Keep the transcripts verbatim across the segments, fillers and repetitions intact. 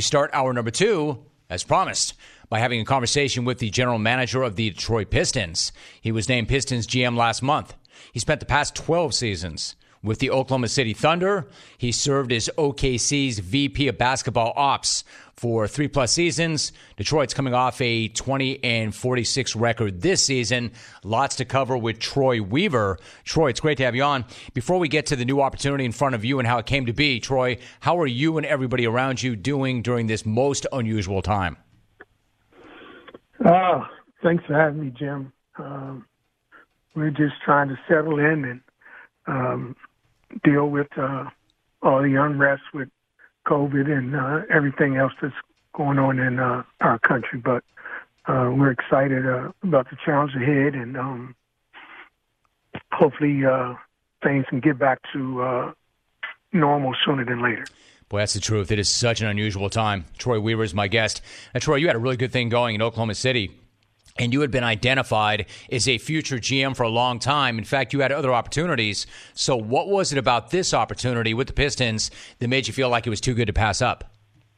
start hour number two, as promised, by having a conversation with the general manager of the Detroit Pistons. He was named Pistons G M last month. He spent the past twelve seasons with the Oklahoma City Thunder. He served as O K C's V P of Basketball Ops for three-plus seasons. Detroit's coming off a twenty and forty-six record this season. Lots to cover with Troy Weaver. Troy, it's great to have you on. Before we get to the new opportunity in front of you and how it came to be, Troy, how are you and everybody around you doing during this most unusual time? Uh, thanks for having me, Jim. Um, we're just trying to settle in and um, deal with uh, all the unrest with COVID and uh, everything else that's going on in uh, our country. But uh, we're excited uh, about the challenge ahead, and um, hopefully uh, things can get back to uh, normal sooner than later. Boy, that's the truth. It is such an unusual time. Troy Weaver is my guest. Now, Troy, you had a really good thing going in Oklahoma City, and you had been identified as a future G M for a long time. In fact, you had other opportunities. So what was it about this opportunity with the Pistons that made you feel like it was too good to pass up?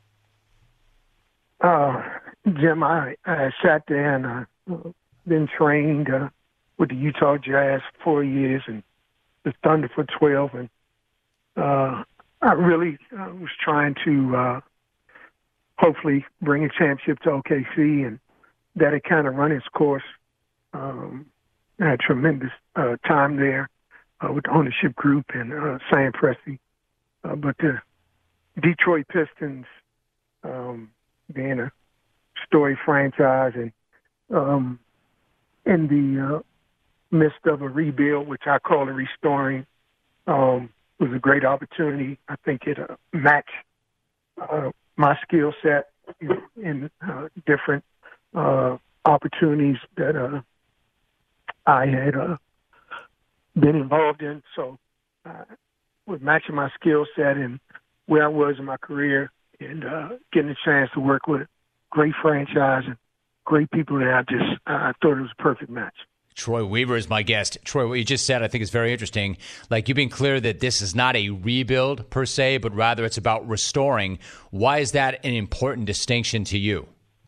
Uh, Jim, I, I sat there and uh, been trained uh, with the Utah Jazz for four years and the Thunder for twelve. And uh, I really uh, was trying to uh, hopefully bring a championship to O K C, and that had kind of run its course. Um, I had tremendous uh, time there uh, with the ownership group and uh, Sam Presti. Uh, but the Detroit Pistons, um, being a story franchise and um, in the uh, midst of a rebuild, which I call a restoring, um, was a great opportunity. I think it uh, matched uh, my skill set in, in uh, different Uh, opportunities that uh, I had uh, been involved in. So uh, with matching my skill set and where I was in my career and uh, getting a chance to work with a great franchise and great people there, I just uh, I thought it was a perfect match. Troy Weaver is my guest. Troy, what you just said I think is very interesting. Like, you've been clear that this is not a rebuild per se, but rather it's about restoring. Why is that an important distinction to you?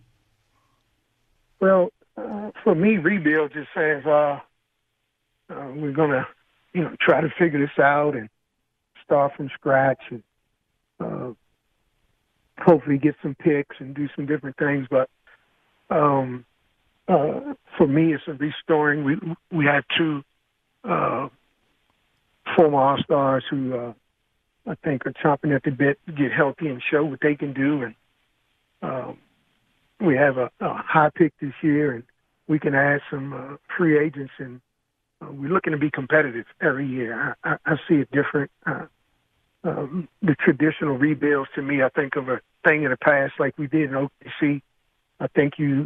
Well, uh, for me, rebuild just says uh, uh, we're going to, you know, try to figure this out and start from scratch and uh, hopefully get some picks and do some different things. But um, uh, for me, it's a restoring. We we have two uh, former All-Stars who uh, I think are chomping at the bit to get healthy and show what they can do. And um, we have a, a high pick this year, and we can add some uh, free agents, and uh, we're looking to be competitive every year. I, I, I see it different. Uh, um, the traditional rebuilds, to me, I think of a thing in the past like we did in O K C. I think you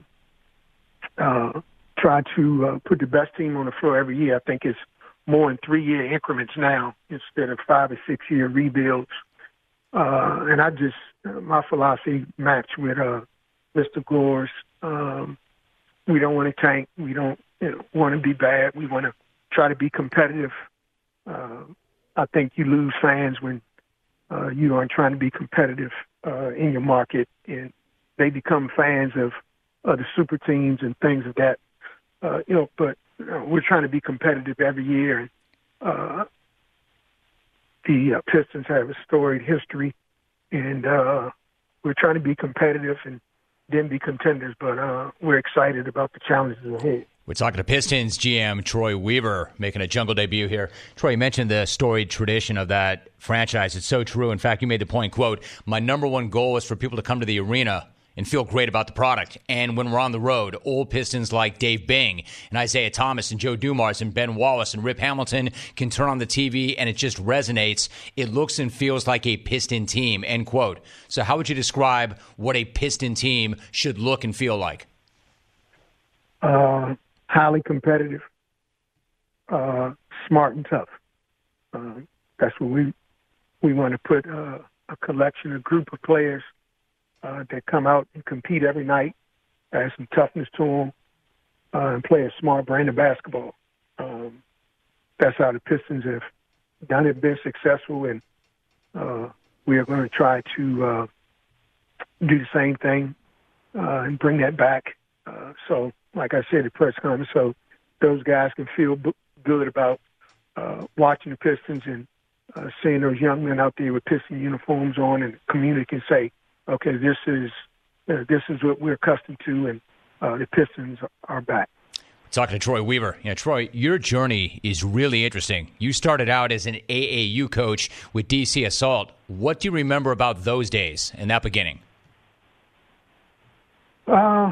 uh, try to uh, put the best team on the floor every year. I think it's more in three-year increments now instead of five- or six-year rebuilds. Uh, and I just, uh, my philosophy matched with uh, Mister Gore's. Um, we don't want to tank. We don't you know, want to be bad. We want to try to be competitive. Uh, I think you lose fans when uh, you aren't trying to be competitive uh, in your market, and they become fans of, of the super teams and things of that. Uh, you know, but you know, we're trying to be competitive every year. And uh, the uh, Pistons have a storied history, and uh, we're trying to be competitive and then be contenders, but uh, we're excited about the challenges ahead. We're talking to Pistons G M Troy Weaver making a jungle debut here. Troy, you mentioned the storied tradition of that franchise. It's so true. In fact, you made the point, quote, my number one goal is for people to come to the arena and feel great about the product. And when we're on the road, old Pistons like Dave Bing and Isaiah Thomas and Joe Dumars and Ben Wallace and Rip Hamilton can turn on the T V and it just resonates. It looks and feels like a Piston team, end quote. So how would you describe what a Piston team should look and feel like? Uh, highly competitive, uh, smart and tough. Uh, that's what we we want to put uh, a collection, a group of players Uh, that come out and compete every night, add some toughness to them, uh, and play a smart brand of basketball. Um, that's how the Pistons have done it, been successful, and uh, we are going to try to uh, do the same thing uh, and bring that back. Uh, so, like I said, the press conference, so those guys can feel b- good about uh, watching the Pistons and uh, seeing those young men out there with Piston uniforms on, and the community can say, okay, this is uh, this is what we're accustomed to, and uh, the Pistons are back. Talking to Troy Weaver. Yeah, Troy, your journey is really interesting. You started out as an A A U coach with D C Assault. What do you remember about those days and that beginning? Uh,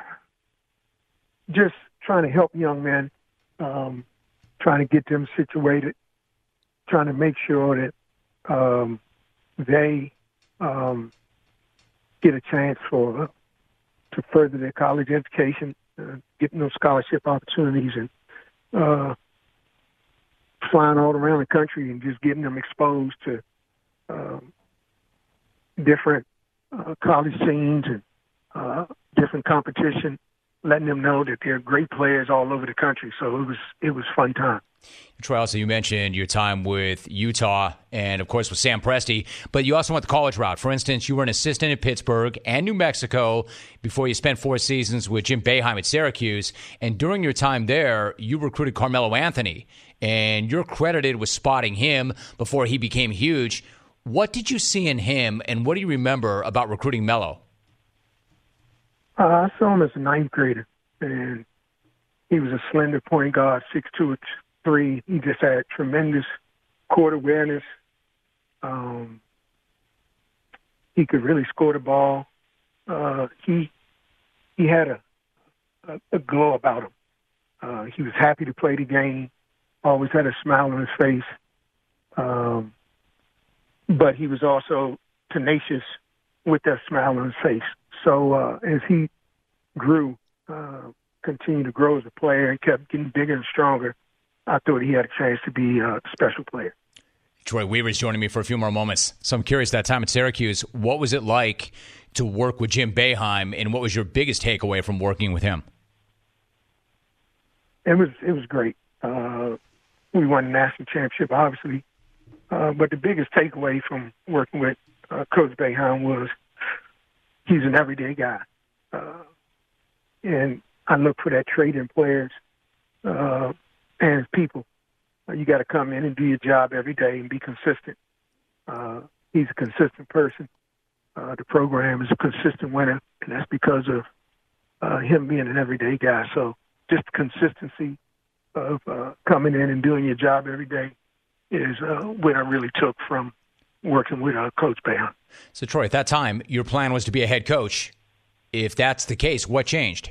just trying to help young men, um, trying to get them situated, trying to make sure that um, they um, get a chance for uh, to further their college education. Uh, getting those scholarship opportunities and uh, flying all around the country and just getting them exposed to um, different uh, college scenes and uh, different competition, letting them know that there are great players all over the country. So it was it was fun time. Troy, also you mentioned your time with Utah and, of course, with Sam Presti, but you also went the college route. For instance, you were an assistant at Pittsburgh and New Mexico before you spent four seasons with Jim Boeheim at Syracuse. And during your time there, you recruited Carmelo Anthony, and you're credited with spotting him before he became huge. What did you see in him, and what do you remember about recruiting Melo? Uh, I saw him as a ninth grader, and he was a slender point guard, six two, three. He just had tremendous court awareness. Um, he could really score the ball. Uh, he he had a, a, a glow about him. Uh, he was happy to play the game, always had a smile on his face. Um, but he was also tenacious with that smile on his face. So uh, as he grew, uh, continued to grow as a player and kept getting bigger and stronger, I thought he had a chance to be a special player. Troy Weaver is joining me for a few more moments. So I'm curious, that time at Syracuse, what was it like to work with Jim Boeheim, and what was your biggest takeaway from working with him? It was it was great. Uh, we won the national championship, obviously, uh, but the biggest takeaway from working with uh, Coach Boeheim was he's an everyday guy, uh, and I look for that trait in players uh, and people. Uh, you got to come in and do your job every day and be consistent. Uh, he's a consistent person. Uh, the program is a consistent winner, and that's because of uh, him being an everyday guy. So just the consistency of uh, coming in and doing your job every day is uh, what I really took from working with uh, Coach Boeheim. So, Troy, at that time, your plan was to be a head coach. If that's the case, what changed?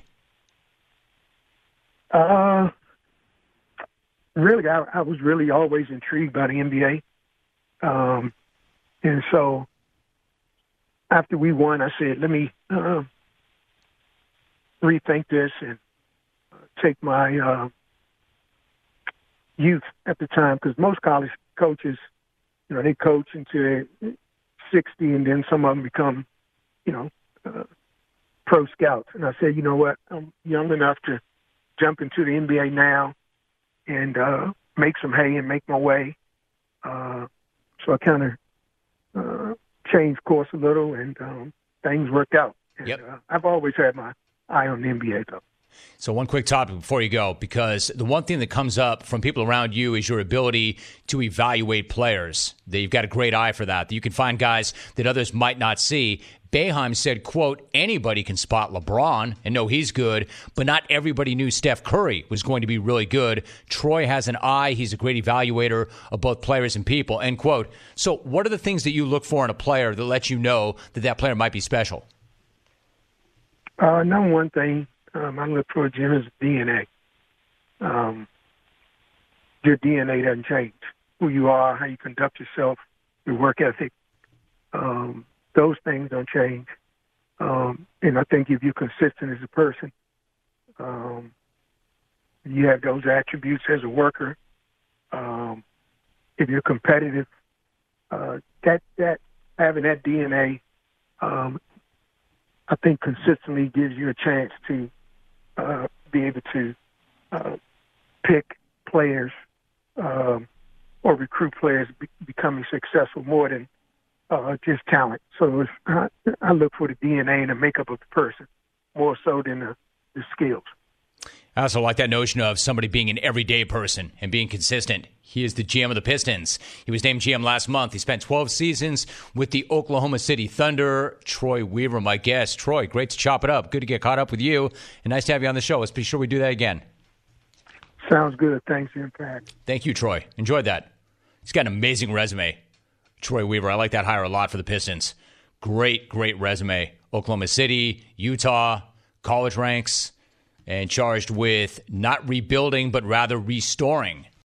Uh, really, I, I was really always intrigued by the N B A. Um, and so after we won, I said, let me uh, rethink this and take my uh, youth at the time, because most college coaches, you know, they coach until they're sixty, and then some of them become, you know, uh, pro scouts. And I said, you know what, I'm young enough to jump into the N B A now and uh, make some hay and make my way. Uh, so I kind of uh, changed course a little, and um, things worked out. And, yep. uh, I've always had my eye on the N B A, though. So one quick topic before you go, because the one thing that comes up from people around you is your ability to evaluate players. That you've got a great eye for that. That you can find guys that others might not see. Boeheim said, quote, anybody can spot LeBron and know he's good, but not everybody knew Steph Curry was going to be really good. Troy has an eye. He's a great evaluator of both players and people, end quote. So what are the things that you look for in a player that lets you know that that player might be special? Uh, number one thing, Um, I look for Jim is D N A. Um, your D N A doesn't change. Who you are, how you conduct yourself, your work ethic, um, those things don't change. Um, and I think if you're consistent as a person, um, you have those attributes as a worker. Um, if you're competitive, uh, that that having that D N A, um, I think consistently gives you a chance to Uh, be able to uh, pick players um, or recruit players be- becoming successful more than uh, just talent. So it's, I, I look for the D N A and the makeup of the person more so than the, the skills. I also like that notion of somebody being an everyday person and being consistent. He is the G M of the Pistons. He was named G M last month. He spent twelve seasons with the Oklahoma City Thunder. Troy Weaver, my guest. Troy, great to chop it up. Good to get caught up with you. And nice to have you on the show. Let's be sure we do that again. Sounds good. Thanks, Impact. Thank you, Troy. Enjoyed that. He's got an amazing resume. Troy Weaver, I like that hire a lot for the Pistons. Great, great resume. Oklahoma City, Utah, college ranks, and charged with not rebuilding, but rather restoring